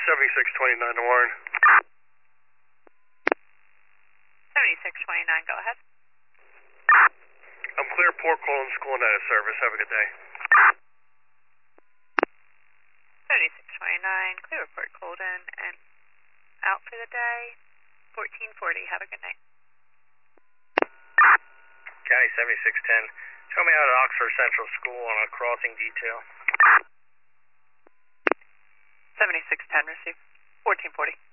7629 to Warren. 7629, go ahead. I'm clear, Port Colton School and out of service. Have a good day. 7629, clear report Colden and out for the day. 1440, have a good night. County 7610, show me out at Oxford Central School on a crossing detail. 7610, receive. 1440.